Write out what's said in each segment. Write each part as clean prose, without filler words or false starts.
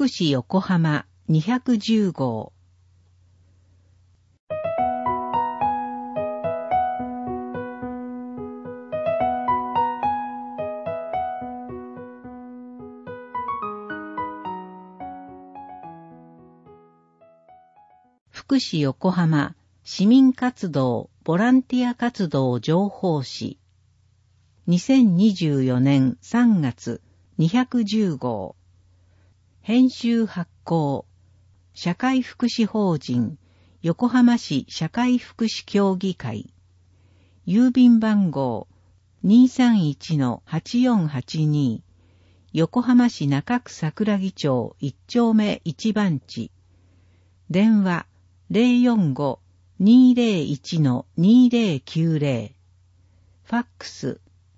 福祉横浜210号。福祉横浜市民活動ボランティア活動情報誌2024年3月210号。編集発行社会福祉法人横浜市社会福祉協議会。郵便番号 231-8482 横浜市中区桜木町1丁目1番地。電話 045-201-2090。ファックス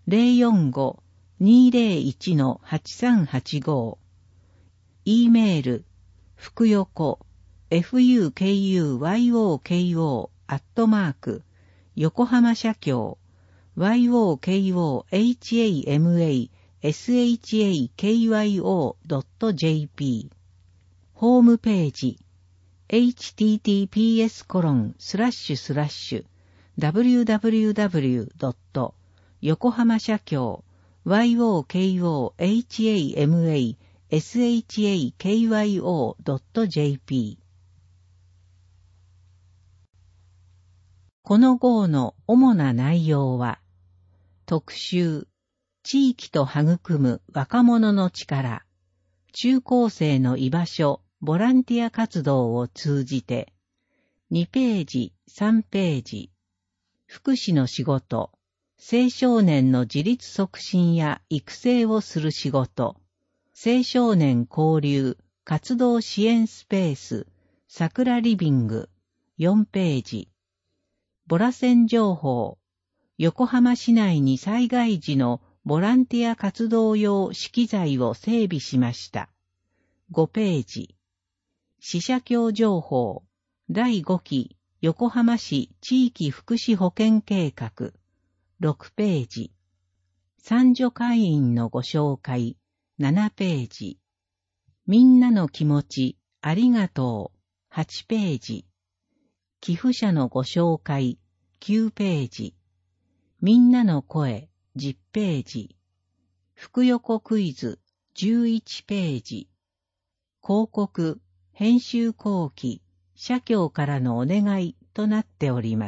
045-201-8385。E メール、福横、fukuyoko、横浜社協、yokohama-shakyo.jp。ホームページ、https://www. 横浜社協 yokohama-shakyo.jp。 この号の主な内容は、特集、地域と育む若者の力、中高生の居場所、ボランティア活動を通じて、2ページ、3ページ、福祉の仕事、青少年の自立促進や育成をする仕事、青少年交流活動支援スペース、桜リビング、4ページ、ボラ線情報、横浜市内に災害時のボランティア活動用資機材を整備しました。5ページ、市社協情報、第5期横浜市地域福祉保健計画、6ページ。参助会員のご紹介、7ページ。みんなの気持ち、ありがとう、8ページ。寄付者のご紹介、9ページ。みんなの声、10ページ。福横クイズ、11ページ。広告、編集後期、社協からのお願いとなっております。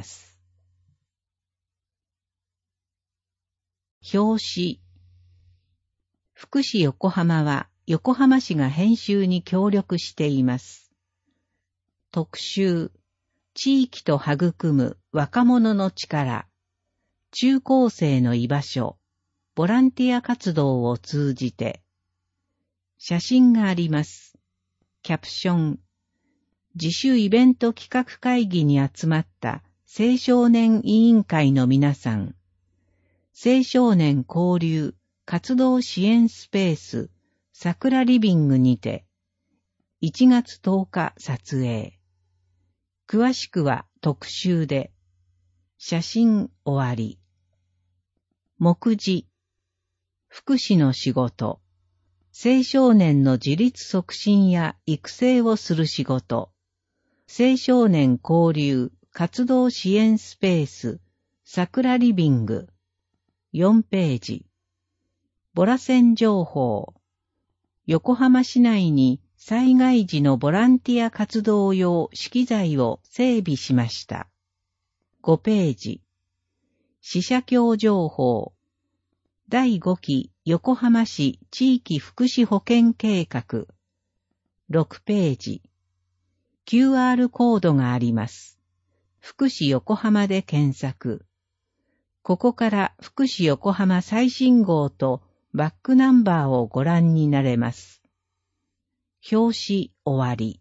表紙。福祉横浜は横浜市が編集に協力しています。特集、地域と育む若者の力、中高生の居場所、ボランティア活動を通じて。写真があります。キャプション。自主イベント企画会議に集まった青少年委員会の皆さん。青少年交流活動支援スペース桜リビングにて1月10日撮影。詳しくは特集で。写真終わり。目次。福祉の仕事。青少年の自立促進や育成をする仕事。青少年交流活動支援スペース桜リビング。4ページ。ボラ線情報。横浜市内に災害時のボランティア活動用資機材を整備しました。5ページ。市社協情報。第5期横浜市地域福祉保健計画。6ページ。QR コードがあります。福祉横浜で検索。ここから福祉横浜最新号とバックナンバーをご覧になれます。表紙終わり。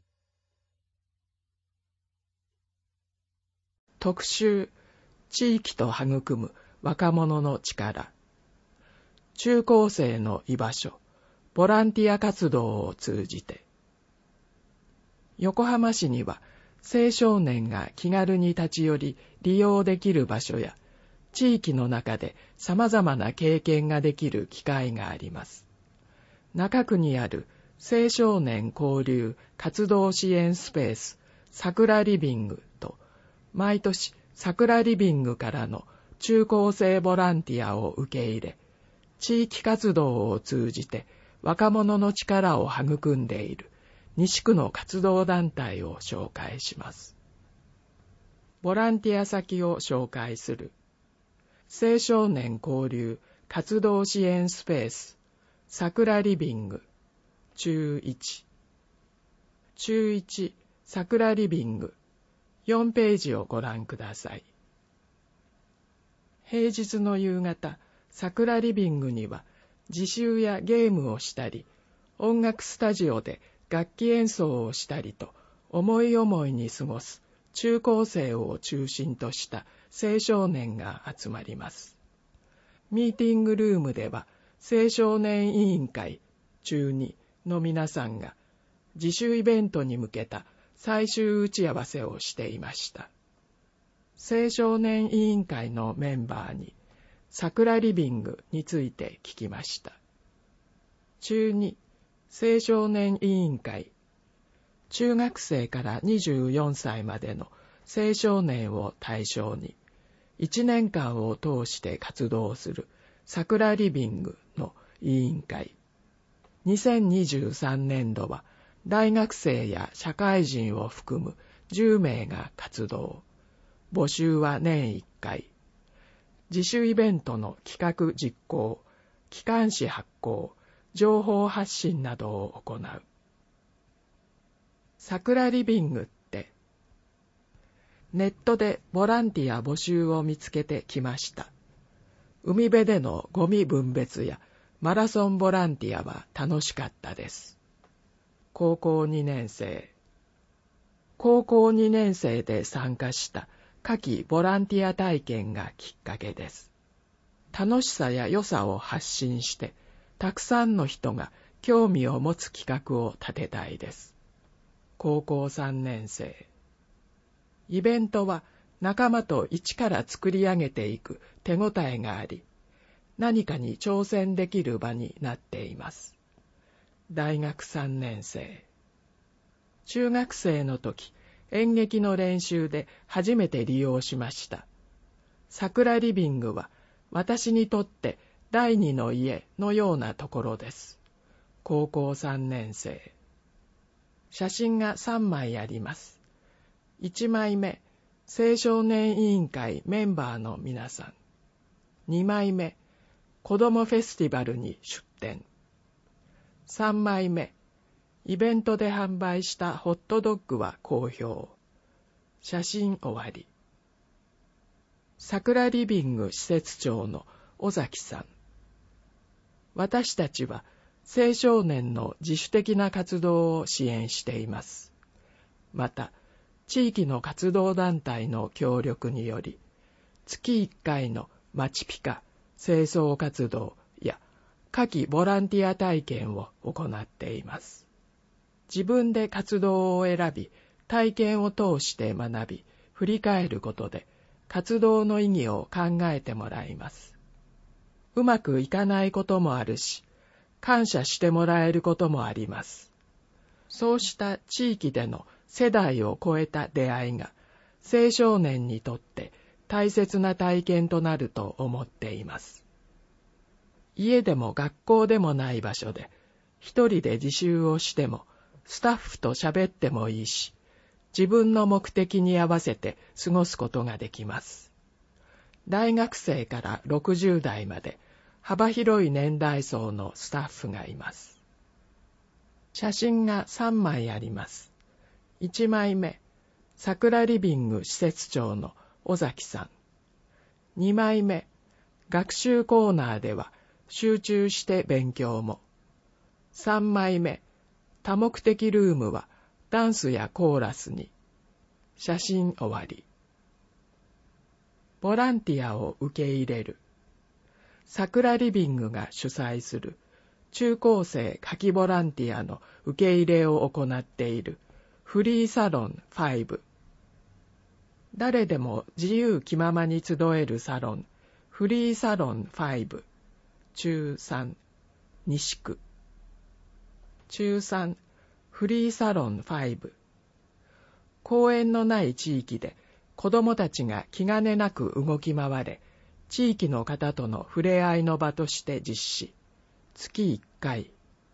特集、地域と育む若者の力。中高生の居場所、ボランティア活動を通じて。横浜市には青少年が気軽に立ち寄り利用できる場所や、地域の中で様々な経験ができる機会があります。中区にある青少年交流活動支援スペース桜リビングと、毎年桜リビングからの中高生ボランティアを受け入れ、地域活動を通じて若者の力を育んでいる西区の活動団体を紹介します。ボランティア先を紹介する。青少年交流活動支援スペース桜リビング中1桜リビング4ページをご覧ください。平日の夕方、桜リビングには自習やゲームをしたり、音楽スタジオで楽器演奏をしたりと、思い思いに過ごす中高生を中心とした青少年が集まります。ミーティングルームでは、青少年委員会中2の皆さんが自主イベントに向けた最終打ち合わせをしていました。青少年委員会のメンバーに桜リビングについて聞きました。中2青少年委員会、中学生から24歳までの青少年を対象に1年間を通して活動する桜リビングの委員会。2023年度は大学生や社会人を含む10名が活動。募集は年1回。自主イベントの企画実行、機関誌発行、情報発信などを行う。桜リビングって、ネットでボランティア募集を見つけてきました。海辺でのゴミ分別やマラソンボランティアは楽しかったです。高校2年生で参加した夏季ボランティア体験がきっかけです。楽しさや良さを発信して、たくさんの人が興味を持つ企画を立てたいです。高校3年生。イベントは仲間と一から作り上げていく手応えがあり、何かに挑戦できる場になっています。大学3年生。中学生の時、演劇の練習で初めて利用しました。桜リビングは私にとって第二の家のようなところです。高校3年生。写真が3枚あります。1枚目、青少年委員会メンバーの皆さん。2枚目、子どもフェスティバルに出展。3枚目、イベントで販売したホットドッグは好評。写真終わり。桜リビング施設長の尾崎さん。私たちは青少年の自主的な活動を支援しています。また、地域の活動団体の協力により、月1回の街ピカ清掃活動や夏季ボランティア体験を行っています。自分で活動を選び、体験を通して学び、振り返ることで活動の意義を考えてもらいます。うまくいかないこともあるし、感謝してもらえることもあります。そうした地域での世代を超えた出会いが青少年にとって大切な体験となると思っています。家でも学校でもない場所で一人で自習をしてもスタッフと喋ってもいいし、自分の目的に合わせて過ごすことができます。大学生から60代まで幅広い年代層のスタッフがいます。写真が3枚あります。1枚目、桜リビング施設長の尾崎さん。2枚目、学習コーナーでは集中して勉強も。3枚目、多目的ルームはダンスやコーラスに。写真終わり。ボランティアを受け入れる。桜リビングが主催する中高生夏季ボランティアの受け入れを行っているフリーサロン5。誰でも自由気ままに集えるサロン、フリーサロン5、中3、西区。 中3、フリーサロン5。公園のない地域で子どもたちが気兼ねなく動き回れ、地域の方との触れ合いの場として実施。月1回。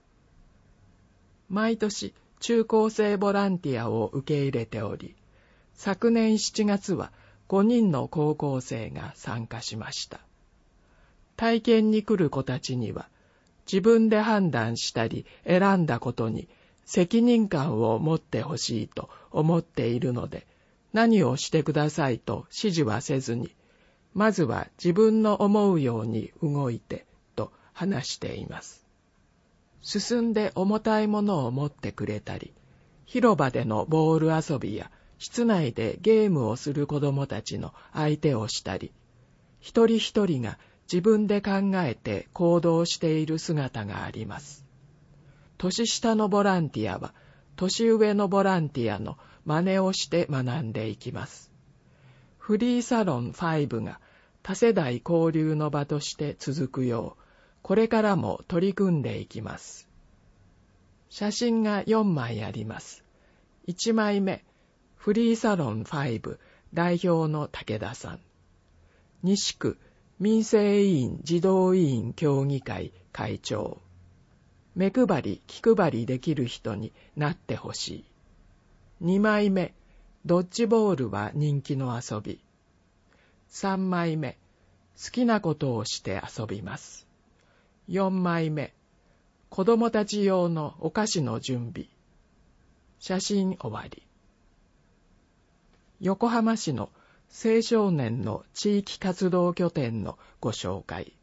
毎年中高生ボランティアを受け入れており、昨年7月は5人の高校生が参加しました。体験に来る子たちには、自分で判断したり選んだことに責任感を持ってほしいと思っているので、何をしてくださいと指示はせずに、まずは自分の思うように動いてと話しています。進んで重たいものを持ってくれたり、広場でのボール遊びや室内でゲームをする子どもたちの相手をしたり、一人一人が自分で考えて行動している姿があります。年下のボランティアは、年上のボランティアの真似をして学んでいきます。フリーサロン5が多世代交流の場として続くよう、これからも取り組んでいきます。写真が4枚あります。1枚目、フリーサロン5代表の武田さん。西区民生委員児童委員協議会会長。目配り気配りできる人になってほしい。2枚目、ドッジボールは人気の遊び。3枚目、好きなことをして遊びます。4枚目、子どもたち用のお菓子の準備。写真終わり。横浜市の青少年の地域活動拠点のご紹介。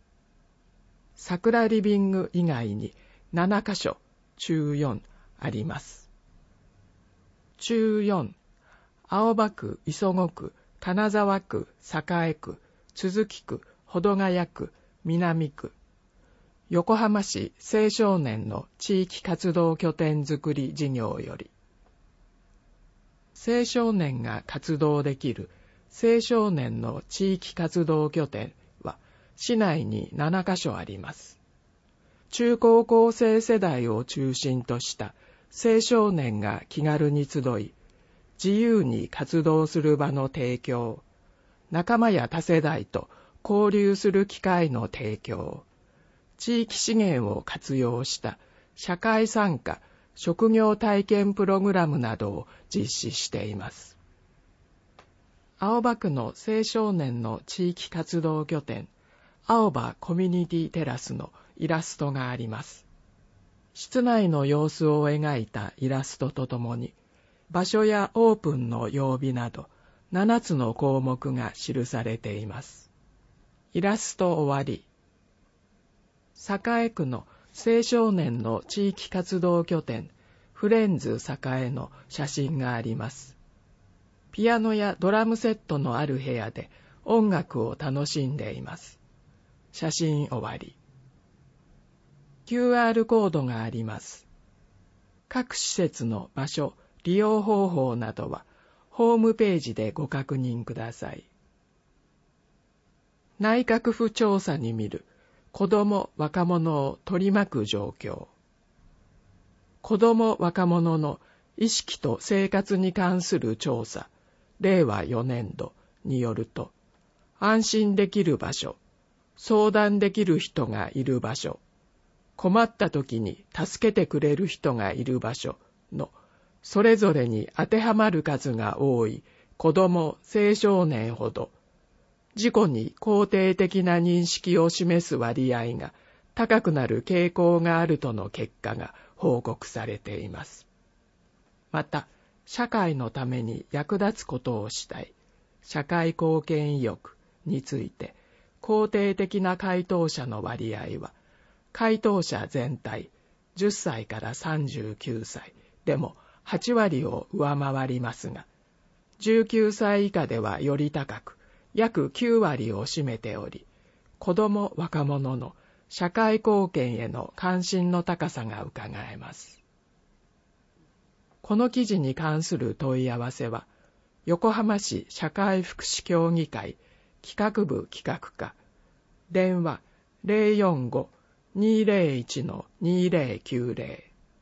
桜リビング以外に7カ所、中4あります。中4、青葉区、磯子区、金沢区、栄区、都筑区、保土ヶ谷区、南区。横浜市青少年の地域活動拠点づくり事業より。青少年が活動できる青少年の地域活動拠点は市内に7カ所あります。中高校生世代を中心とした青少年が気軽に集い、自由に活動する場の提供、仲間や多世代と交流する機会の提供、地域資源を活用した社会参加、職業体験プログラムなどを実施しています。青葉区の青少年の地域活動拠点、青葉コミュニティテラスのイラストがあります。室内の様子を描いたイラストとともに、場所やオープンの曜日など7つの項目が記されています。イラスト終わり。栄区の青少年の地域活動拠点フレンズ栄の写真があります。ピアノやドラムセットのある部屋で音楽を楽しんでいます。写真終わり。QR コードがあります。各施設の場所、利用方法などはホームページでご確認ください。内閣府調査に見る子ども・若者を取り巻く状況。子ども・若者の意識と生活に関する調査、令和4年度によると、安心できる場所、相談できる人がいる場所、困った時に助けてくれる人がいる場所のそれぞれに当てはまる数が多い子ども・青少年ほど、自己に肯定的な認識を示す割合が高くなる傾向があるとの結果が報告されています。また、社会のために役立つことをしたい、社会貢献意欲について、肯定的な回答者の割合は、回答者全体10歳から39歳でも8割を上回りますが、19歳以下ではより高く、約9割を占めており、子ども・若者の社会貢献への関心の高さがうかがえます。この記事に関する問い合わせは、横浜市社会福祉協議会企画部企画課、電話 045-201-2090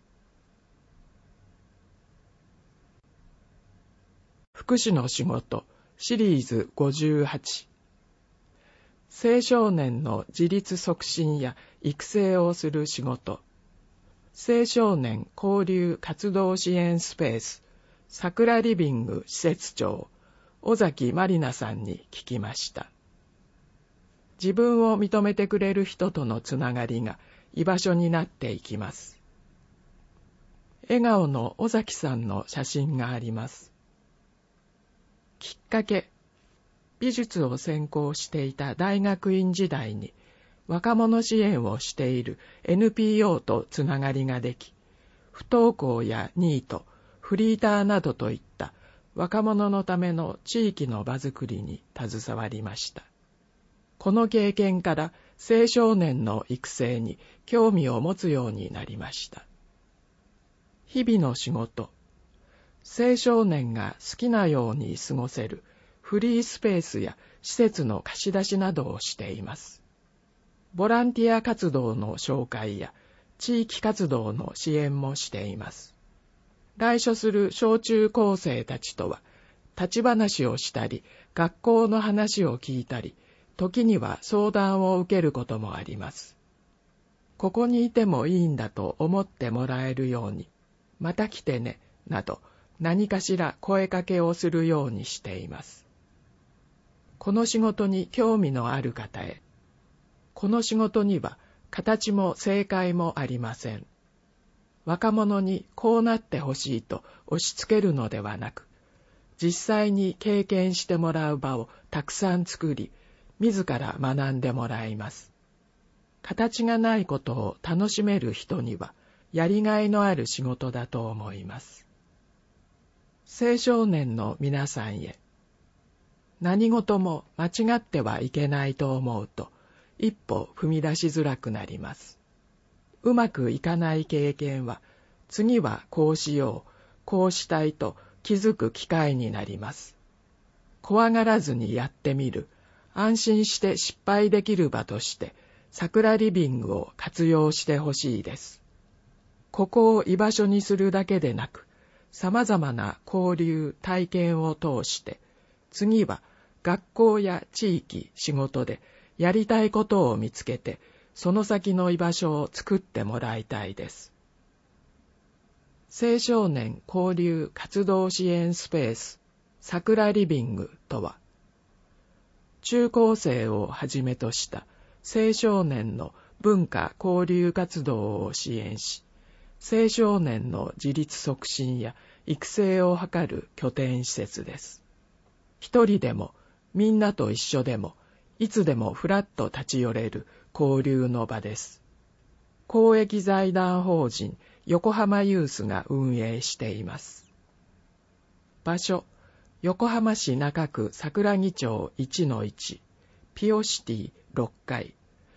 福祉の仕事シリーズ58、青少年の自立促進や育成をする仕事、青少年交流活動支援スペース桜リビング施設長尾崎まりなさんに聞きました。自分を認めてくれる人とのつながりが居場所になっていきます。笑顔の尾崎さんの写真があります。きっかけ、美術を専攻していた大学院時代に若者支援をしている NPO とつながりができ、不登校やニート、フリーターなどといった若者のための地域の場づくりに携わりました。この経験から青少年の育成に興味を持つようになりました。日々の仕事、青少年が好きなように過ごせるフリースペースや施設の貸し出しなどをしています。ボランティア活動の紹介や地域活動の支援もしています。来所する小中高生たちとは立ち話をしたり、学校の話を聞いたり、時には相談を受けることもあります。ここにいてもいいんだと思ってもらえるように、また来てね、など何かしら声かけをするようにしています。この仕事に興味のある方へ、この仕事には形も正解もありません。若者にこうなってほしいと押し付けるのではなく、実際に経験してもらう場をたくさん作り、自ら学んでもらいます。形がないことを楽しめる人には、やりがいのある仕事だと思います。青少年の皆さんへ、何事も間違ってはいけないと思うと、一歩踏み出しづらくなります。うまくいかない経験は、次はこうしよう、こうしたいと気づく機会になります。怖がらずにやってみる、安心して失敗できる場として、桜リビングを活用してほしいです。ここを居場所にするだけでなく、様々な交流、体験を通して、次は学校や地域、仕事でやりたいことを見つけて、その先の居場所を作ってもらいたいです。青少年交流活動支援スペース桜リビングとは、中高生をはじめとした青少年の文化交流活動を支援し、青少年の自立促進や育成を図る拠点施設です。一人でもみんなと一緒でもいつでもふらっと立ち寄れる交流の場です。公益財団法人横浜ユースが運営しています。場所、横浜市中区桜木町 1-1 ピオシティ6階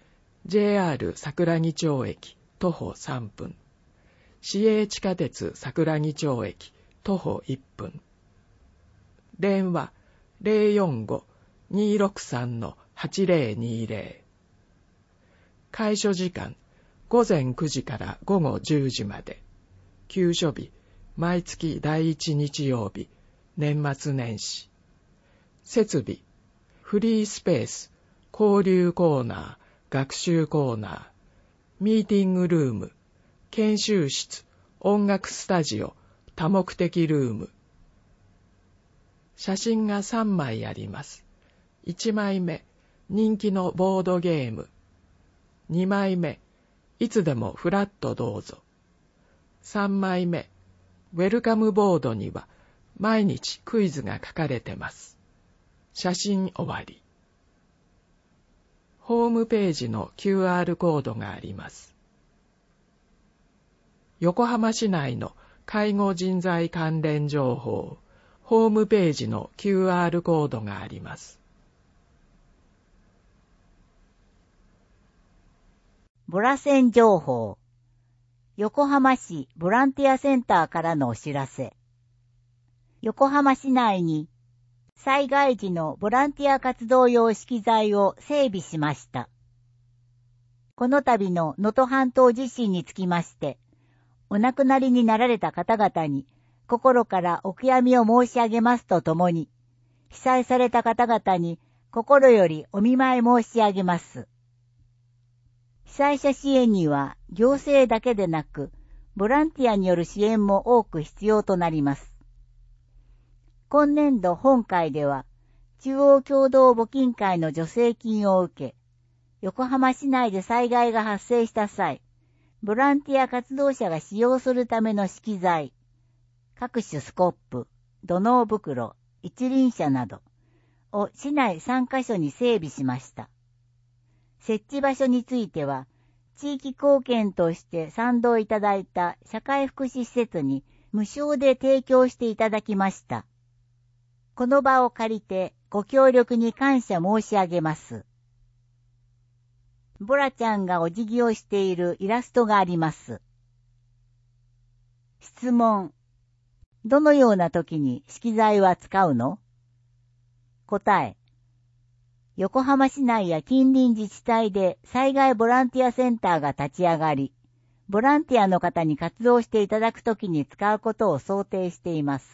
JR 桜木町駅徒歩3分、市営地下鉄桜木町駅徒歩1分、電話 045-263-8020、開所時間午前9時から午後10時まで、休所日毎月第1日曜日、年末年始。設備、フリースペース、交流コーナー、学習コーナー、ミーティングルーム、研修室、音楽スタジオ、多目的ルーム。写真が3枚あります。1枚目、人気のボードゲーム。2枚目、いつでもフラッとどうぞ。3枚目、ウェルカムボードには毎日クイズが書かれてます。写真終わり。ホームページの QR コードがあります。横浜市内の介護人材関連情報、ホームページの QR コードがあります。 ボラセン情報。横浜市ボランティアセンターからのお知らせ。横浜市内に災害時のボランティア活動用資機材を整備しました。この度の能登半島地震につきまして、お亡くなりになられた方々に心からお悔やみを申し上げますとともに、被災された方々に心よりお見舞い申し上げます。被災者支援には行政だけでなく、ボランティアによる支援も多く必要となります。今年度本会では、中央共同募金会の助成金を受け、横浜市内で災害が発生した際、ボランティア活動者が使用するための資機材、各種スコップ、土のう袋、一輪車などを市内3カ所に整備しました。設置場所については、地域貢献として賛同いただいた社会福祉施設に無償で提供していただきました。この場を借りてご協力に感謝申し上げます。ボラちゃんがお辞儀をしているイラストがあります。質問。どのような時に資機材は使うの？答え。横浜市内や近隣自治体で災害ボランティアセンターが立ち上がり、ボランティアの方に活動していただくときに使うことを想定しています。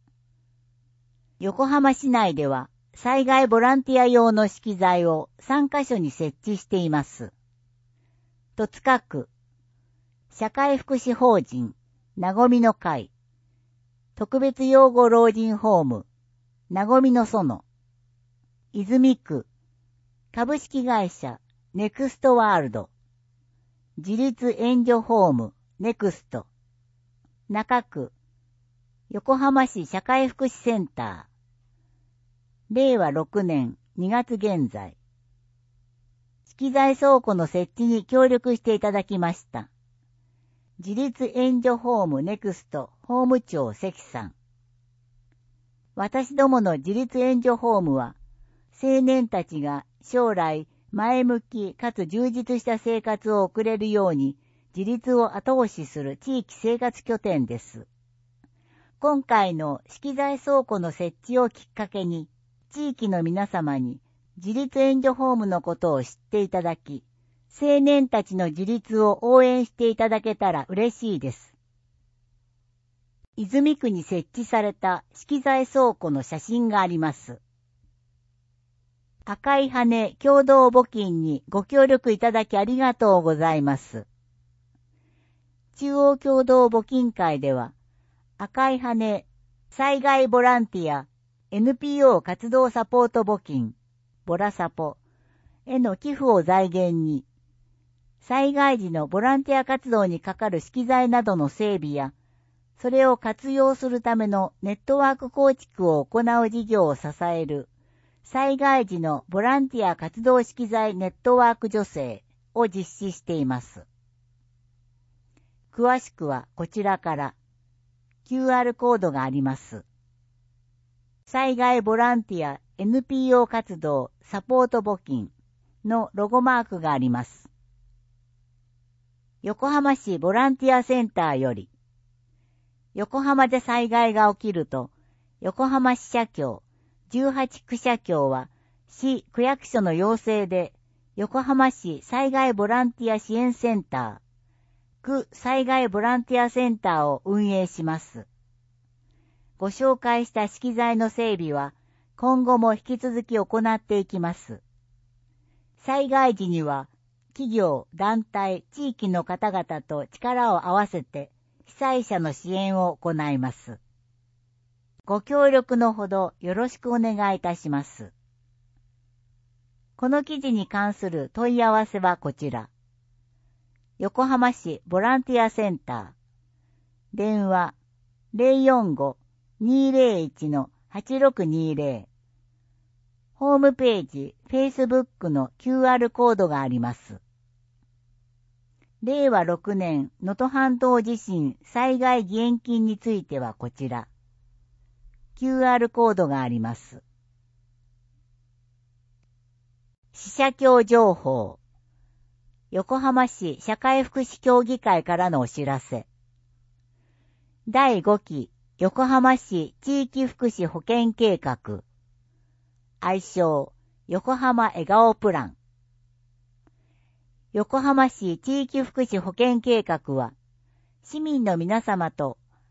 横浜市内では災害ボランティア用の資機材を3カ所に設置しています。戸塚区、社会福祉法人、なごみの会、特別養護老人ホーム、なごみの園、泉区、株式会社、ネクストワールド、自立援助ホーム、ネクスト、中区、横浜市社会福祉センター、令和6年2月現在、資機材倉庫の設置に協力していただきました。自立援助ホームネクスト法務長関さん。私どもの自立援助ホームは、青年たちが将来前向きかつ充実した生活を送れるように自立を後押しする地域生活拠点です。今回の資機材倉庫の設置をきっかけに、地域の皆様に自立援助ホームのことを知っていただき、青年たちの自立を応援していただけたら嬉しいです。泉区に設置された資機材倉庫の写真があります。赤い羽共同募金にご協力いただきありがとうございます。中央共同募金会では、赤い羽災害ボランティア NPO 活動サポート募金、ボラサポへの寄付を財源に、災害時のボランティア活動にかかる資機材などの整備や、それを活用するためのネットワーク構築を行う事業を支える、災害時のボランティア活動資機材ネットワーク助成を実施しています。詳しくはこちらから QR コードがあります。災害ボランティア NPO 活動サポート募金のロゴマークがあります。横浜市ボランティアセンターより、横浜で災害が起きると、横浜市社協、18区社協は市区役所の要請で、横浜市災害ボランティア支援センター、区災害ボランティアセンターを運営します。ご紹介した資機材の整備は、今後も引き続き行っていきます。災害時には、企業、団体、地域の方々と力を合わせて、被災者の支援を行います。ご協力のほどよろしくお願いいたします。この記事に関する問い合わせはこちら。横浜市ボランティアセンター。電話 045-201-8620。ホームページ、Facebook の QR コードがあります。令和6年能登半島地震災害義援金についてはこちら。QR コードがあります。市社協情報。横浜市社会福祉協議会からのお知らせ。第5期横浜市地域福祉保健計画。愛称横浜笑顔プラン。横浜市地域福祉保健計画は、市民の皆様と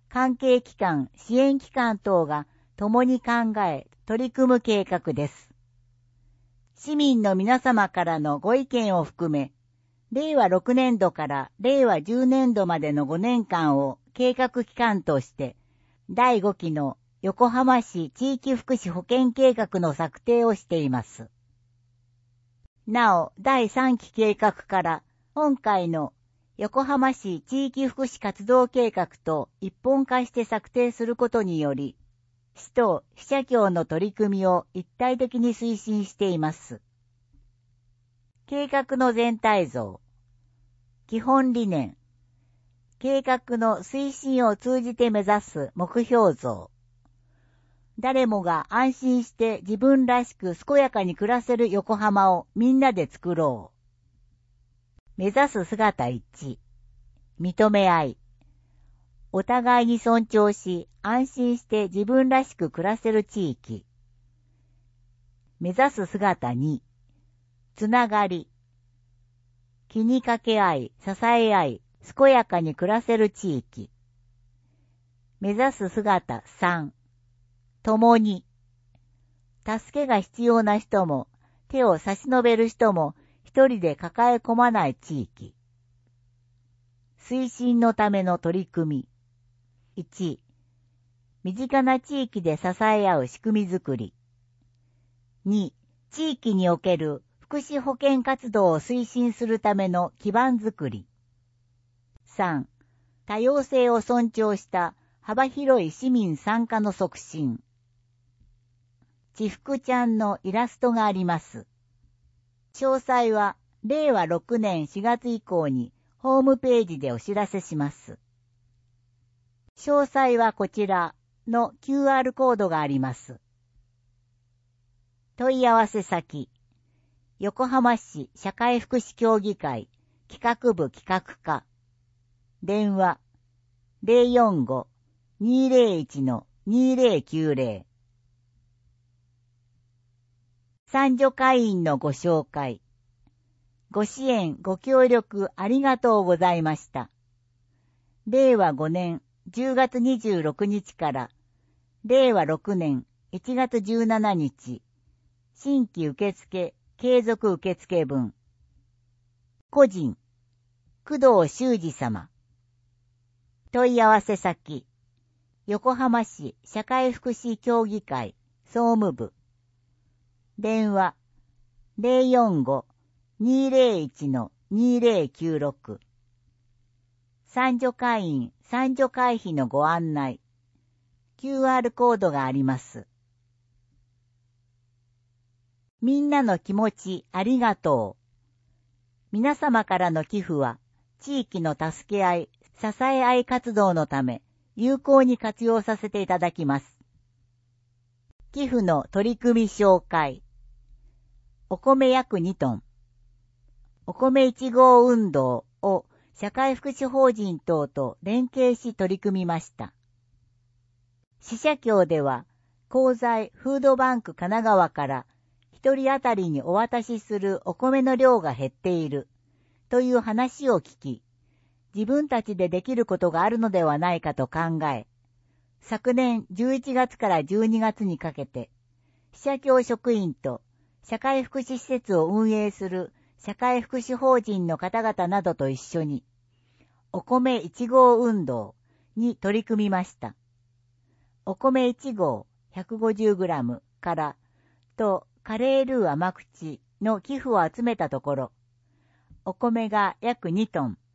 関係機関、支援機関等が共に考え、取り組む計画です。市民の皆様からのご意見を含め、令和6年度から令和10年度までの5年間を計画期間として、第5期の横浜市地域福祉保健計画の策定をしています。なお、第3期計画から今回の横浜市地域福祉活動計画と一本化して策定することにより、市と市社協の取り組みを一体的に推進しています。計画の全体像、基本理念、計画の推進を通じて目指す目標像、誰もが安心して自分らしく健やかに暮らせる横浜をみんなで作ろう。目指す姿1、認め合い。お互いに尊重し、安心して自分らしく暮らせる地域。目指す姿2、つながり。気にかけ合い、支え合い、健やかに暮らせる地域。目指す姿3、共に。助けが必要な人も、手を差し伸べる人も、一人で抱え込まない地域。推進のための取り組み。1、身近な地域で支え合う仕組みづくり。2、地域における福祉保健活動を推進するための基盤づくり。3、多様性を尊重した幅広い市民参加の促進。ちふくちゃんのイラストがあります。詳細は令和6年4月以降にホームページでお知らせします。詳細はこちらの QR コードがあります。問い合わせ先、横浜市社会福祉協議会企画部企画課、電話 045-201-2090。参助会員のご紹介。ご支援ご協力ありがとうございました。令和5年10月26日から令和6年1月17日、新規受付継続受付分。個人、工藤修二様。問い合わせ先、横浜市社会福祉協議会総務部。電話 045-201-2096。参助会員参助会費のご案内。QR コードがあります。みんなの気持ちありがとう。皆様からの寄付は地域の助け合い、支え合い活動のため有効に活用させていただきます。寄付の取り組み紹介。お米約2トン。お米1号運動を社会福祉法人等と連携し取り組みました。市社協では、公財フードバンク神奈川から一人当たりにお渡しするお米の量が減っているという話を聞き、自分たちでできることがあるのではないかと考え、昨年11月から12月にかけて、市社協職員と社会福祉施設を運営する社会福祉法人の方々などと一緒に、お米1号運動に取り組みました。お米1号 150g からとカレールー甘口の寄付を集めたところ、お米が約2トン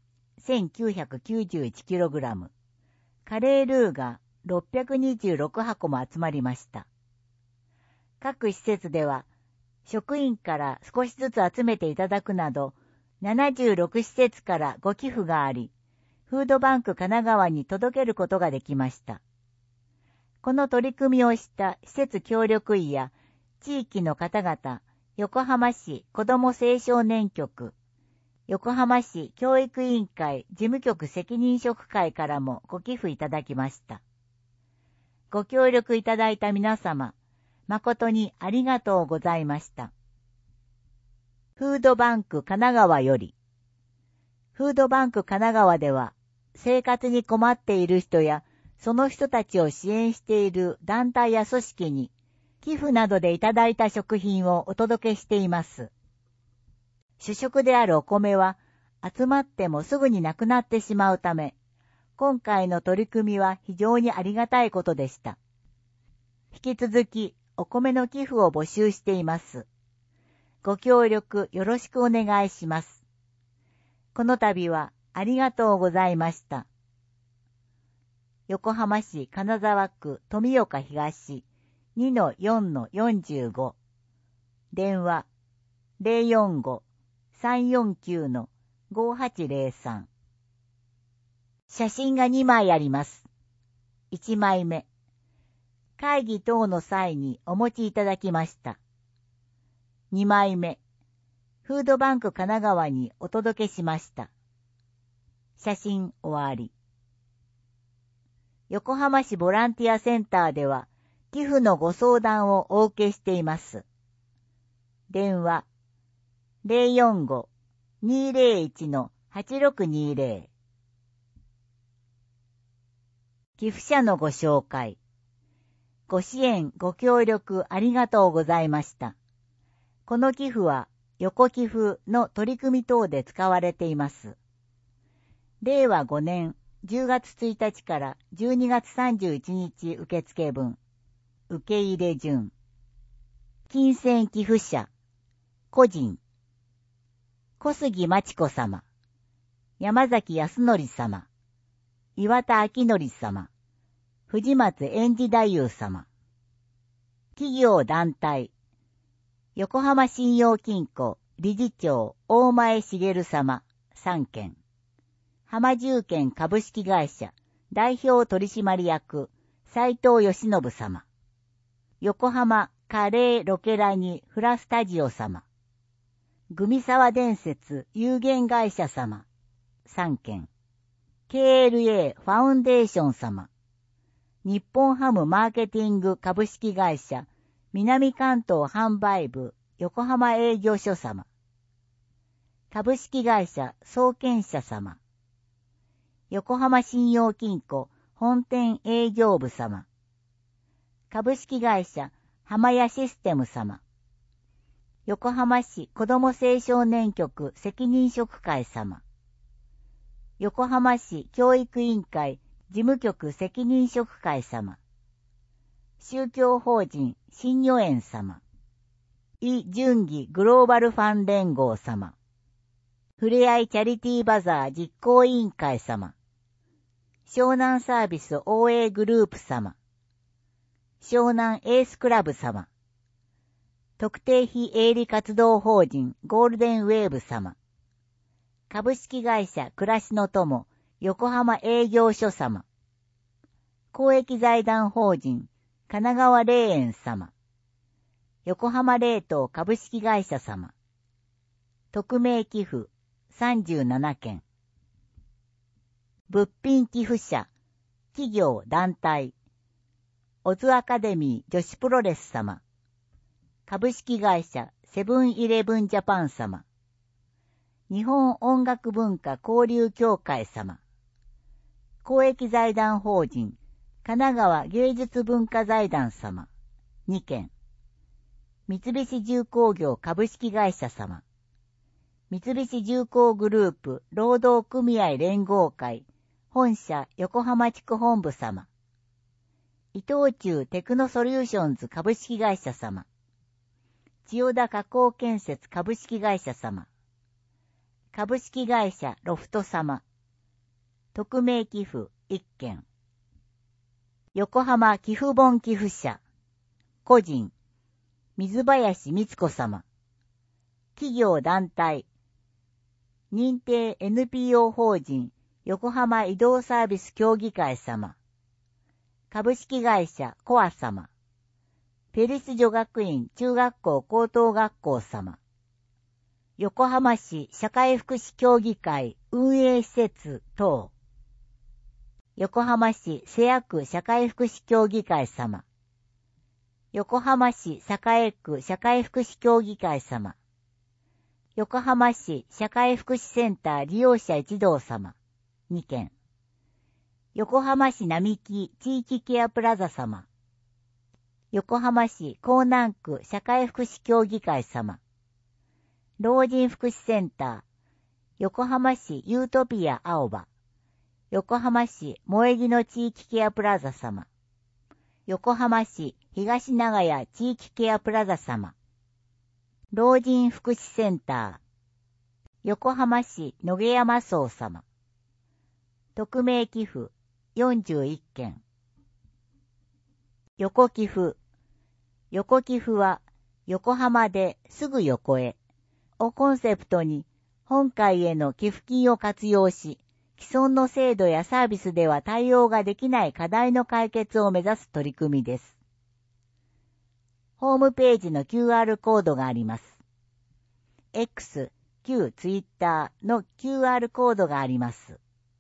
1991kg、カレールーが626箱も集まりました。各施設では職員から少しずつ集めていただくなど、76施設からご寄付があり、フードバンク神奈川に届けることができました。この取り組みをした施設協力医や地域の方々、横浜市子ども青少年局、横浜市教育委員会事務局責任職会からもご寄付いただきました。ご協力いただいた皆様、誠にありがとうございました。フードバンク神奈川より、フードバンク神奈川では、生活に困っている人や、 その人たちを支援している団体や組織に、寄付などでいただいた食品をお届けしています。主食であるお米は、集まってもすぐになくなってしまうため、今回の取り組みは非常にありがたいことでした。引き続き、お米の寄付を募集しています。ご協力よろしくお願いします。この度はありがとうございました。横浜市金沢区富岡東 2-4-45 電話 045-349-5803 写真が2枚あります。1枚目。会議等の際にお持ちいただきました。2枚目。フードバンク神奈川にお届けしました。写真終わり。横浜市ボランティアセンターでは寄付のご相談をお受けしています。電話 045-201-8620 寄付者のご紹介。ご支援、ご協力ありがとうございました。この寄付は横寄付の取り組み等で使われています。令和5年10月1日から12月31日受付分。受け入れ順。金銭寄付者。個人。小杉真知子様。山崎康則様。岩田明則様。藤松円治太夫様。企業団体。横浜信用金庫理事長大前茂様3件。浜重建株式会社代表取締役斉藤義信様。横浜カレーロケラニフラスタジオ様。グミ沢伝説有限会社様3件。KLA ファウンデーション様。日本ハムマーケティング株式会社南関東販売部横浜営業所様。株式会社総研社様。横浜信用金庫本店営業部様。株式会社浜屋システム様。横浜市子ども青少年局責任職会様。横浜市教育委員会事務局責任職会様。宗教法人新如園様。イ・ジュンギグローバルファン連合様。ふれあいチャリティーバザー実行委員会様。湘南サービス OA グループ様。湘南エースクラブ様。特定非営利活動法人ゴールデンウェーブ様。株式会社暮らしの友横浜営業所様。公益財団法人神奈川霊園様。横浜冷凍株式会社様。匿名寄付37件。物品寄付者、企業団体。オズアカデミー女子プロレス様。株式会社セブンイレブンジャパン様。日本音楽文化交流協会様。公益財団法人神奈川芸術文化財団様2件。三菱重工業株式会社様。三菱重工グループ労働組合連合会本社横浜地区本部様。伊藤忠テクノソリューションズ株式会社様。千代田加工建設株式会社様。株式会社ロフト様。匿名寄付1件。横浜寄付本寄付者。個人。水林光子様。企業団体。認定 NPO 法人横浜移動サービス協議会様。株式会社コア様。ペリス女学院中学校高等学校様。横浜市社会福祉協議会運営施設等。横浜市瀬谷区社会福祉協議会様。横浜市栄区社会福祉協議会様。横浜市社会福祉センター利用者一同様2件。 横浜市並木地域ケアプラザ様、横浜市港南区社会福祉協議会様、老人福祉センター、横浜市ユートピア青葉、横浜市萌木の地域ケアプラザ様、横浜市東長屋地域ケアプラザ様、老人福祉センター、横浜市野毛山荘様、匿名寄付41件。横寄付。横寄付は横浜ですぐ横へをコンセプトに本会への寄付金を活用し、既存の制度やサービスでは対応ができない課題の解決を目指す取り組みです。ホームページの QR コードがあります。X、旧 Twitter の QR コードがあります。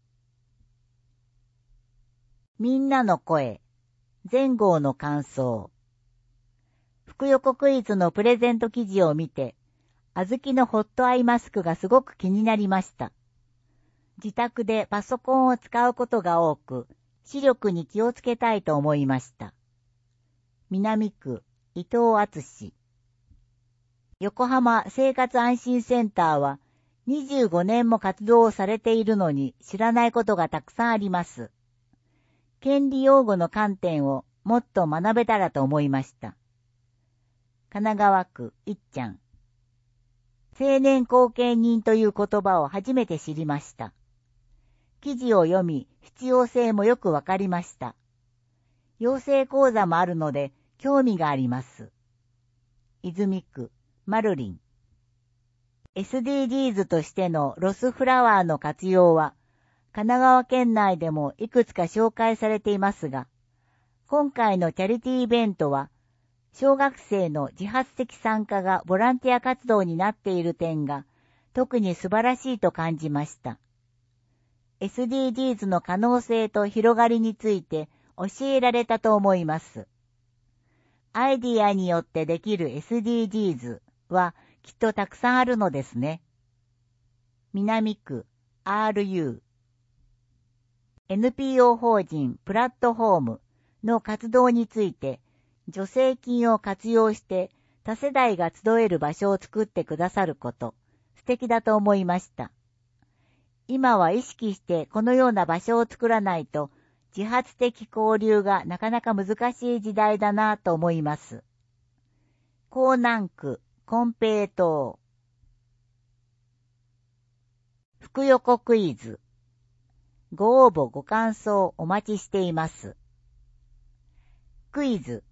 みんなの声、前号の感想。福横クイズのプレゼント記事を見て、あずきのホットアイマスクがすごく気になりました。自宅でパソコンを使うことが多く、視力に気をつけたいと思いました。南区、伊藤敦。横浜生活安心センターは、25年も活動をされているのに知らないことがたくさんあります。権利擁護の観点をもっと学べたらと思いました。神奈川区いっちゃん。青年後見人という言葉を初めて知りました。記事を読み、必要性もよくわかりました。養成講座もあるので興味があります。泉区マルリン。SDGs としてのロスフラワーの活用は、神奈川県内でもいくつか紹介されていますが、今回のチャリティーイベントは、小学生の自発的参加がボランティア活動になっている点が特に素晴らしいと感じました。SDGs の可能性と広がりについて教えられたと思います。アイディアによってできる SDGs はきっとたくさんあるのですね。南区 RU NPO 法人プラットフォームの活動について助成金を活用して多世代が集える場所を作ってくださること素敵だと思いました。今は意識してこのような場所を作らないと自発的交流がなかなか難しい時代だなと思います。江南区金平島福横クイズご応募ご感想お待ちしています。クイズ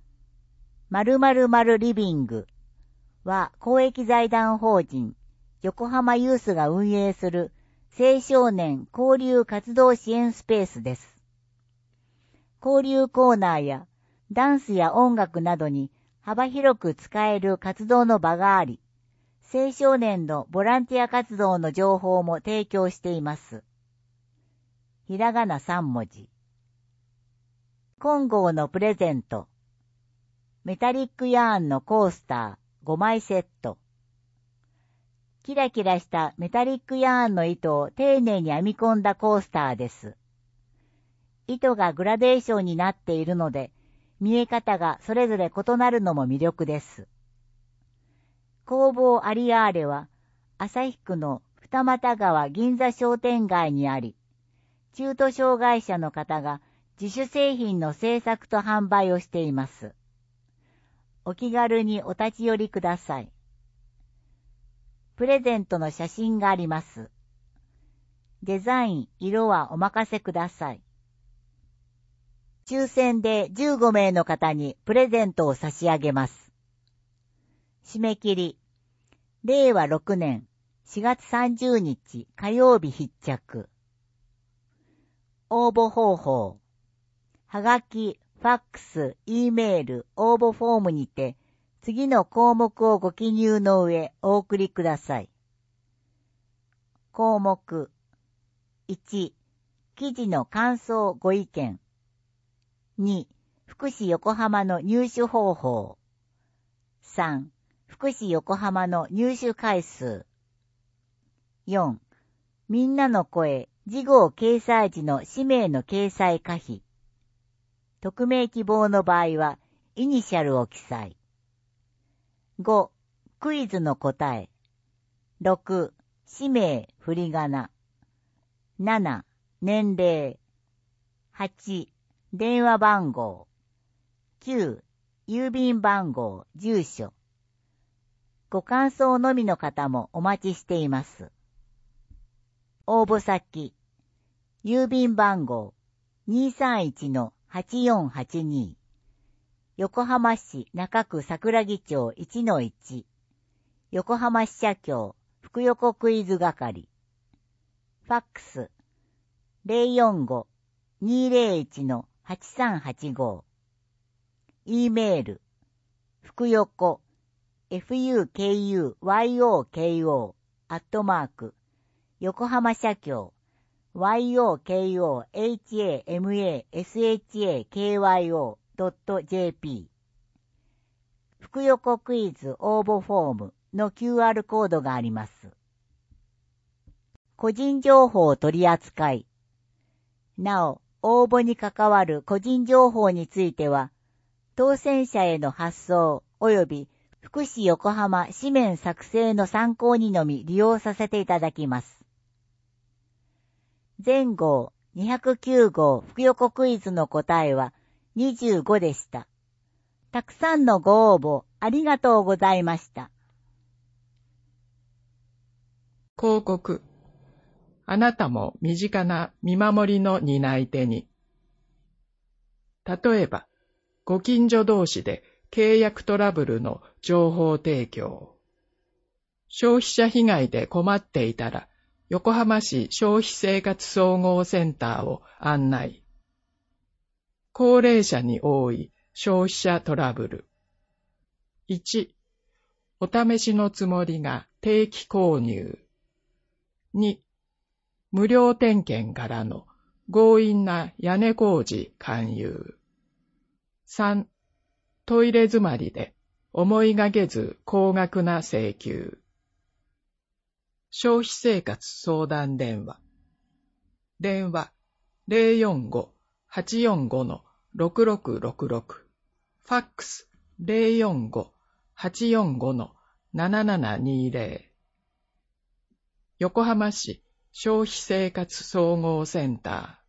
〇〇〇リビングは公益財団法人横浜ユースが運営する青少年交流活動支援スペースです。交流コーナーやダンスや音楽などに幅広く使える活動の場があり、青少年のボランティア活動の情報も提供しています。ひらがな3文字。金剛のプレゼント。メタリックヤーンのコースター5枚セット。キラキラしたメタリックヤーンの糸を丁寧に編み込んだコースターです。糸がグラデーションになっているので、見え方がそれぞれ異なるのも魅力です。工房アリアーレは、旭区の二俣川銀座商店街にあり、中途障害者の方が自主製品の製作と販売をしています。お気軽にお立ち寄りください。プレゼントの写真があります。デザイン、色はお任せください。抽選で15名の方にプレゼントを差し上げます。締め切り、令和6年4月30日火曜日必着。応募方法、はがき、ファックス、E メール、応募フォームにて次の項目をご記入の上お送りください。項目、1、記事の感想ご意見。2、福祉横浜の入手方法。3、福祉横浜の入手回数。4、みんなの声事項掲載時の氏名の掲載可否。匿名希望の場合は、イニシャルを記載。5、クイズの答え。6、氏名、振り仮名。7、年齢。8、電話番号。9、郵便番号、住所。ご感想のみの方もお待ちしています。応募先。郵便番号 231-8482 横浜市中区桜木町 1-1 横浜支社協福横クイズ係。ファックス 045-201-8385 E メール福横FUKUYOKO横浜社協yokohamasakyo.jp 福横クイズ応募フォームの QR コードがあります。個人情報取り扱い。なお、応募に関わる個人情報については、当選者への発送及び福祉横浜紙面作成の参考にのみ利用させていただきます。前号209号福横クイズの答えは25でした。たくさんのご応募ありがとうございました。 広告。あなたも身近な見守りの担い手に。例えば、ご近所同士で契約トラブルの情報提供。消費者被害で困っていたら、横浜市消費生活総合センターを案内。高齢者に多い消費者トラブル。1、お試しのつもりが定期購入。2、無料点検からの強引な屋根工事勧誘。3、トイレ詰まりで思いがけず高額な請求。消費生活相談電話。電話 045-845-6666。ファックス 045-845-7720。横浜市消費生活総合センタ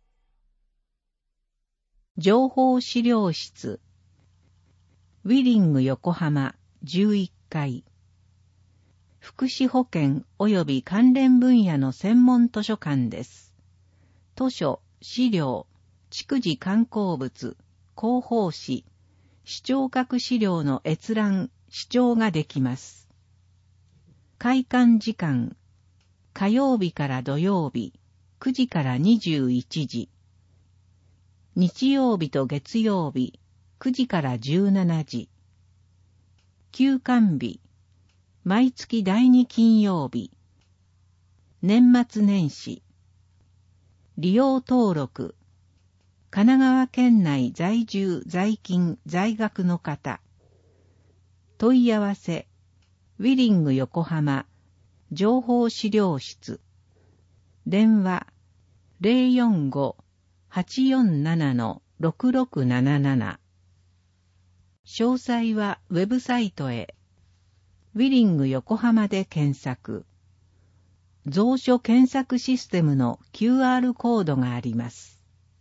ー。情報資料室。ウィリング横浜11階。福祉保健及び関連分野の専門図書館です。図書、資料、逐次刊行物、広報誌、視聴覚資料の閲覧、視聴ができます。開館時間、火曜日から土曜日、9時から21時。日曜日と月曜日、9時から17時。休館日、毎月第2金曜日。年末年始。利用登録。神奈川県内在住在勤在学の方。問い合わせ。ウィリング横浜情報資料室。電話 045-847-6677。詳細はウェブサイトへ。ウィリング横浜で検索。蔵書検索システムの QR コードがあります。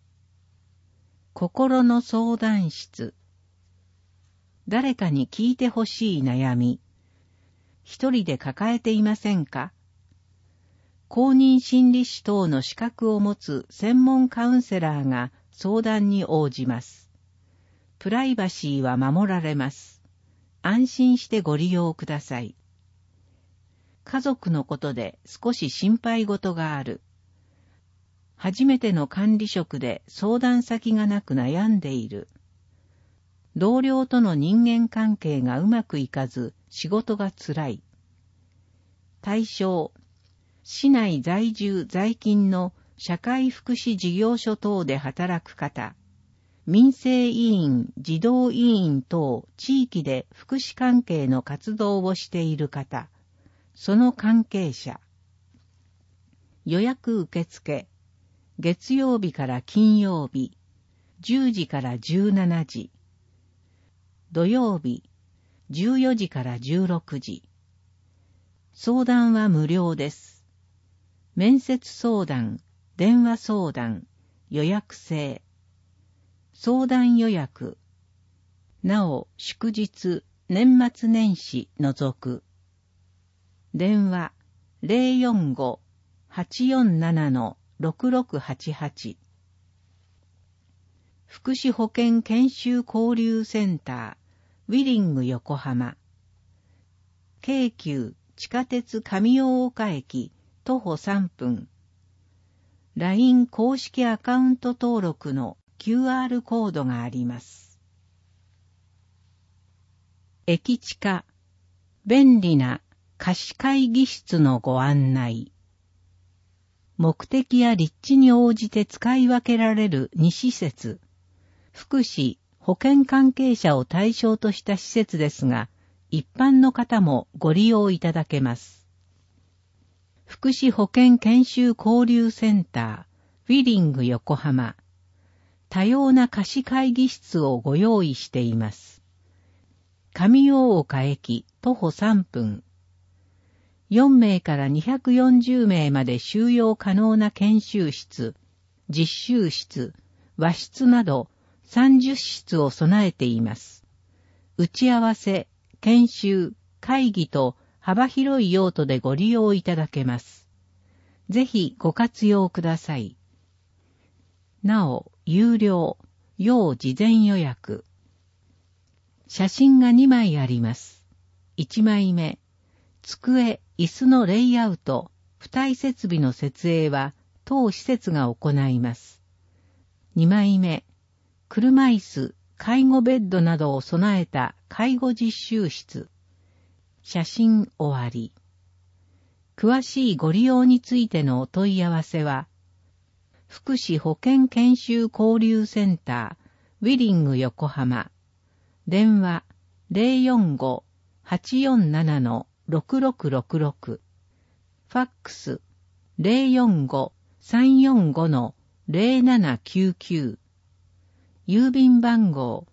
心の相談室。誰かに聞いてほしい悩み。一人で抱えていませんか？公認心理師等の資格を持つ専門カウンセラーが相談に応じます。プライバシーは守られます。安心してご利用ください。家族のことで少し心配事がある。初めての管理職で相談先がなく悩んでいる。同僚との人間関係がうまくいかず仕事がつらい。対象、市内在住在勤の社会福祉事業所等で働く方。民生委員、児童委員等地域で福祉関係の活動をしている方、その関係者。 予約受付、月曜日から金曜日、10時から17時、土曜日、14時から16時。相談は無料です。面接相談、電話相談、予約制。相談予約。なお、祝日、年末年始除く。電話、045-847-6688。福祉保健研修交流センター、ウィリング横浜。京急地下鉄上大岡駅徒歩3分。LINE 公式アカウント登録の QR コードがあります。駅地下、便利な貸し会議室のご案内。目的や立地に応じて使い分けられる2施設。福祉、保健関係者を対象とした施設ですが、一般の方もご利用いただけます。福祉保健研修交流センター、ウィリング横浜。多様な貸し会議室をご用意しています。上大岡駅徒歩3分。4名から240名まで収容可能な研修室、実習室、和室など30室を備えています。打ち合わせ、研修、会議と幅広い用途でご利用いただけます。ぜひご活用ください。なお、有料、要事前予約。写真が2枚あります。1枚目、机、椅子のレイアウト、付帯設備の設営は当施設が行います。2枚目、車椅子、介護ベッドなどを備えた介護実習室。写真終わり。詳しいご利用についてのお問い合わせは、福祉保健研修交流センター、ウィリング横浜。電話 045-847-6666。ファックス 045-345-0799。郵便番号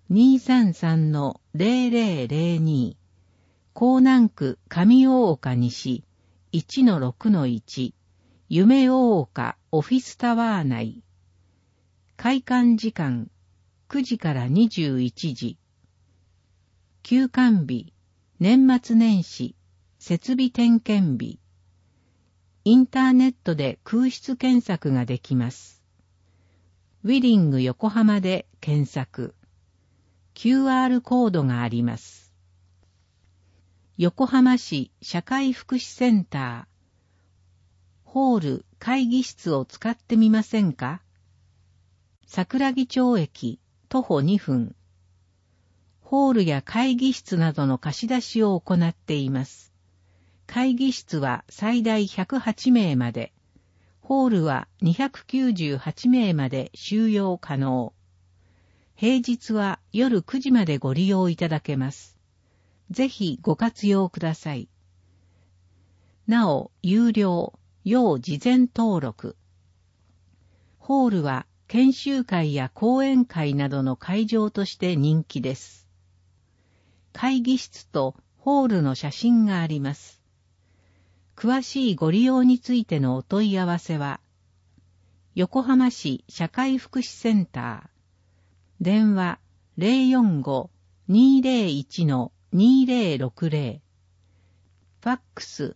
233-0002。江南区上大岡西 1-6-1。夢大岡オフィスタワー内。開館時間9時から21時。休館日、年末年始、設備点検日。インターネットで空室検索ができます。ウィリング横浜で検索。QR コードがあります。横浜市社会福祉センター。ホール会議室を使ってみませんか？桜木町駅徒歩2分。ホールや会議室などの貸し出しを行っています。会議室は最大108名まで、ホールは298名まで収容可能。平日は夜9時までご利用いただけます。ぜひご活用ください。なお、有料、要事前登録。ホールは研修会や講演会などの会場として人気です。会議室とホールの写真があります。詳しいご利用についてのお問い合わせは、横浜市社会福祉センター、電話 045-201-2060、ファックス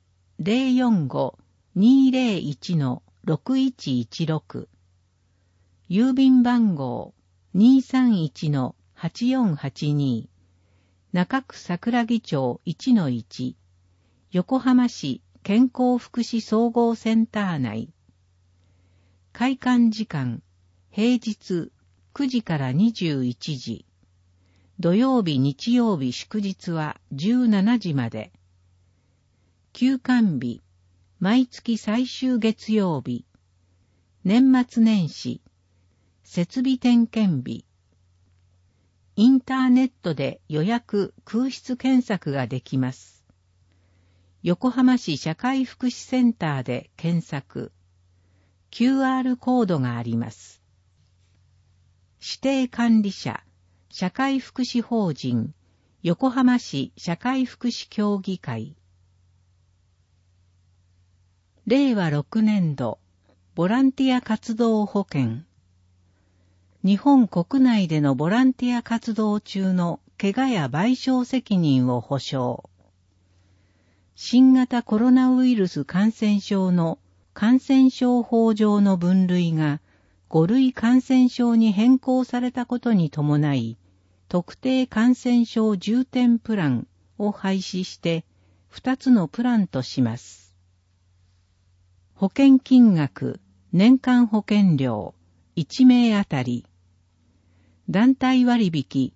045-201-6116、郵便番号 231-8482、中区桜木町 1-1、横浜市健康福祉総合センター内。開館時間、平日9時から21時。土曜日、日曜日、祝日は17時まで。休館日、毎月最終月曜日。年末年始、設備点検日。インターネットで予約・空室検索ができます。 横浜市社会福祉センターで検索。QR コードがあります。指定管理者、社会福祉法人、横浜市社会福祉協議会。令和6年度、ボランティア活動保険。日本国内でのボランティア活動中の怪我や賠償責任を保障。新型コロナウイルス感染症の感染症法上の分類が5類感染症に変更されたことに伴い、特定感染症重点プランを廃止して2つのプランとします。保険金額、年間保険料、1名あたり、団体割引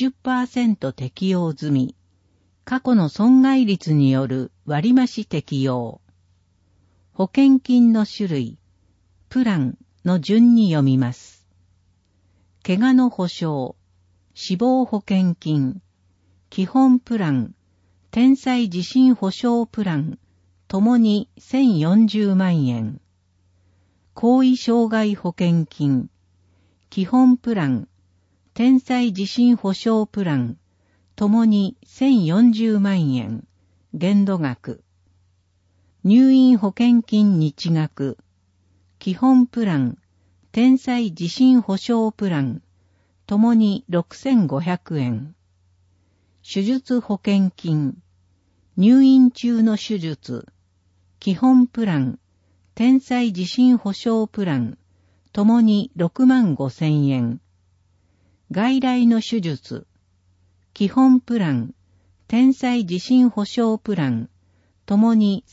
20% 適用済み、過去の損害率による割増適用。保険金の種類、プランの順に読みます。怪我の保障、死亡保険金、基本プラン、天災地震保障プラン、ともに1040万円。後遺障害保険金、基本プラン、天災地震保障プラン、ともに1040万円。限度額。入院保険金日額、基本プラン、天災地震保障プラン、ともに6500円。手術保険金、入院中の手術、基本プラン、天災地震保障プラン、ともに65000円。外来の手術、基本プラン、天災地震保障プラン、ともに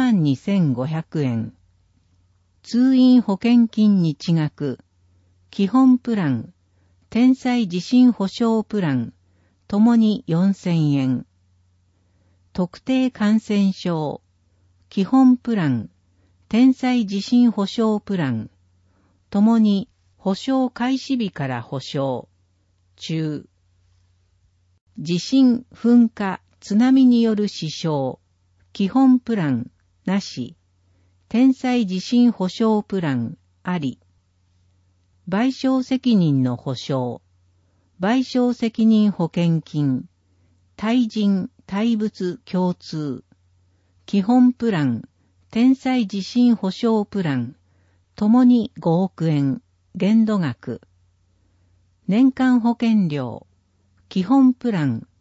32500円。通院保険金日額、基本プラン、天災地震保障プラン、ともに4000円。特定感染症、基本プラン、天災地震保障プラン、ともに保障開始日から保障、中。地震、噴火、津波による死傷、基本プラン、なし。天災地震保障プラン、あり。賠償責任の保障、賠償責任保険金、対人、対物共通、基本プラン、天災地震保障プラン、ともに5億円、限度額。年間保険料、基本プラン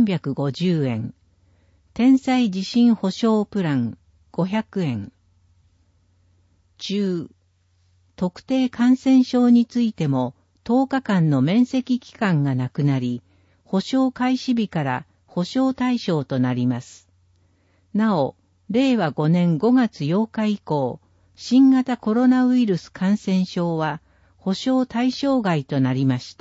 350円、天災地震保障プラン500円。中、特定感染症についても10日間の免責期間がなくなり、保障開始日から保障対象となります。なお、令和5年5月8日以降、新型コロナウイルス感染症は保障対象外となりました。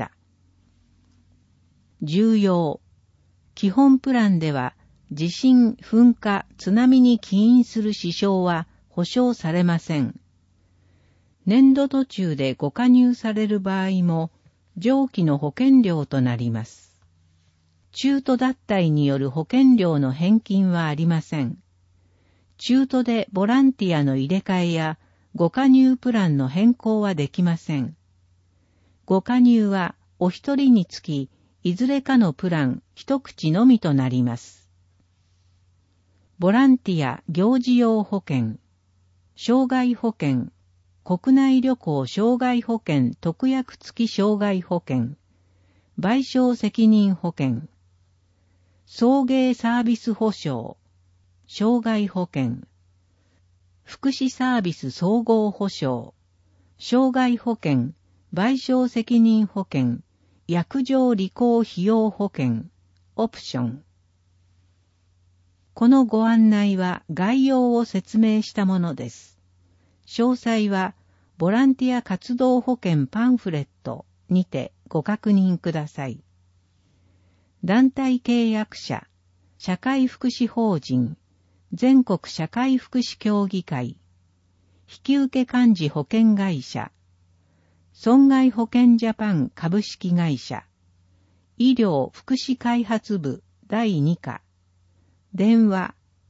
重要。基本プランでは、地震、噴火、津波に起因する死傷は保障されません。年度途中でご加入される場合も、上記の保険料となります。中途脱退による保険料の返金はありません。中途でボランティアの入れ替えや、ご加入プランの変更はできません。ご加入はお一人につき、いずれかのプラン一口のみとなります。ボランティア行事用保険、障害保険、国内旅行障害保険特約付き障害保険、賠償責任保険、送迎サービス保障、障害保険、福祉サービス総合保障、障害保険、賠償責任保険、約定履行費用保険、オプション。このご案内は概要を説明したものです。詳細は、ボランティア活動保険パンフレットにてご確認ください。団体契約者、社会福祉法人、全国社会福祉協議会、引受幹事保険会社、損害保険ジャパン株式会社、医療福祉開発部第2課、電話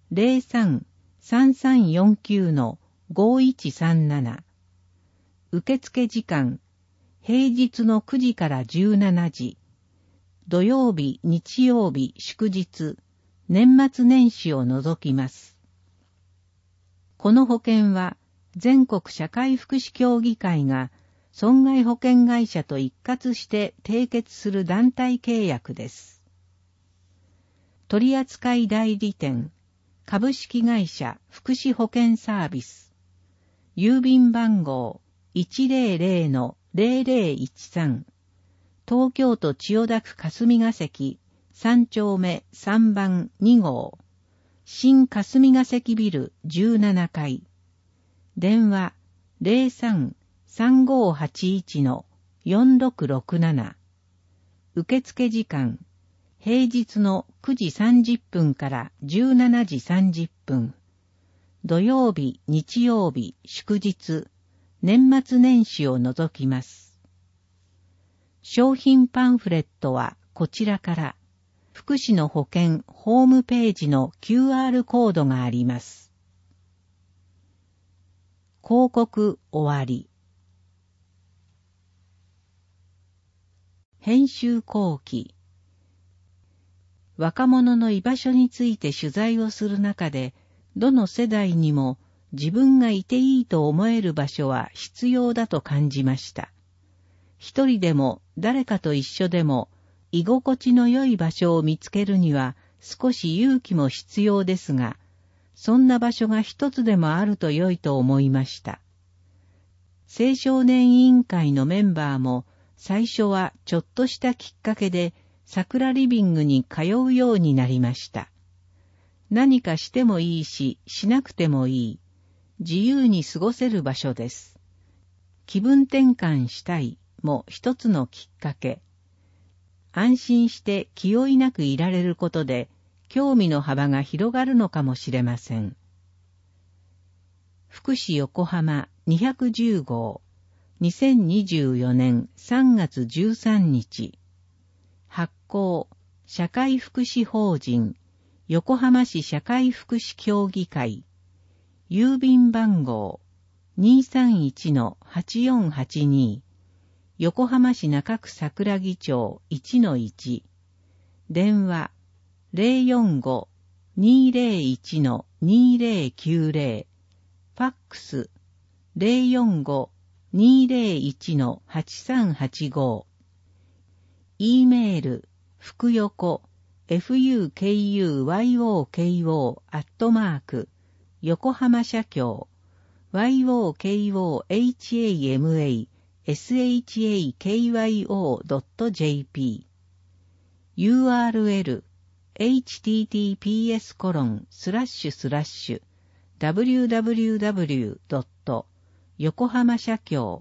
03-3349-5137。受付時間、平日の9時から17時。土曜日、日曜日、祝日、年末年始を除きます。この保険は、全国社会福祉協議会が損害保険会社と一括して締結する団体契約です。取扱代理店、株式会社福祉保険サービス、郵便番号 100-0013、東京都千代田区霞ヶ関3丁目3番2号、新霞ヶ関ビル17階、電話 03-3581-4667。受付時間、平日の9時30分から17時30分。土曜日、日曜日、祝日、年末年始を除きます。商品パンフレットはこちらから、福祉の保険ホームページの QR コードがあります。広告終わり。編集後期。若者の居場所について取材をする中で、どの世代にも自分がいていいと思える場所は必要だと感じました。一人でも誰かと一緒でも居心地の良い場所を見つけるには少し勇気も必要ですが、そんな場所が一つでもあると良いと思いました。青少年委員会のメンバーも最初はちょっとしたきっかけで桜リビングに通うようになりました。何かしてもいいし、しなくてもいい。自由に過ごせる場所です。気分転換したいも一つのきっかけ。安心して気負いなくいられることで、興味の幅が広がるのかもしれません。福祉横浜210号、2024年3月13日。発行、社会福祉法人、横浜市社会福祉協議会。郵便番号 231-8482。横浜市中区桜木町 1-1。電話045-201-2090。ファックス 045-201-8385。E メール、ふくよこ、fukuyoko@ 横浜社協、yokohama-shakyo.jp。 URL https://www. 横浜社協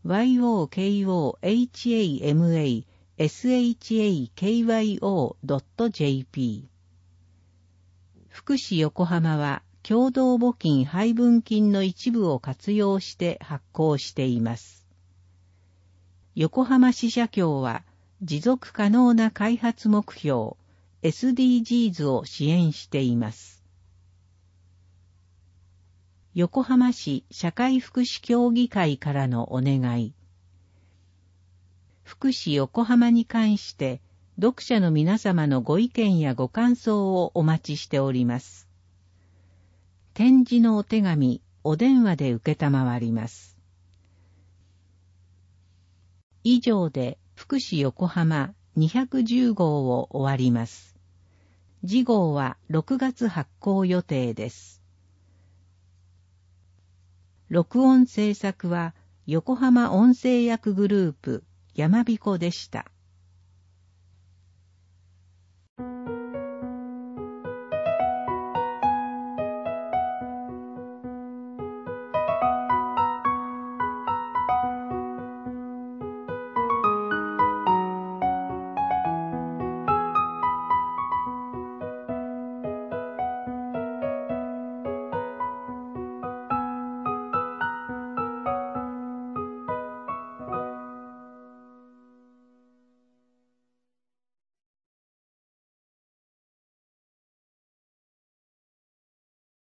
yokohama-shakyo.jp。 福祉横浜は共同募金配分金の一部を活用して発行しています。横浜市社協は持続可能な開発目標 SDGs を支援しています。横浜市社会福祉協議会からのお願い。福祉横浜に関して読者の皆様のご意見やご感想をお待ちしております。展示のお手紙、お電話で受けたまわります。以上で福祉横浜210号を終わります。次号は6月発行予定です。録音制作は横浜音声訳グループやまびこでした。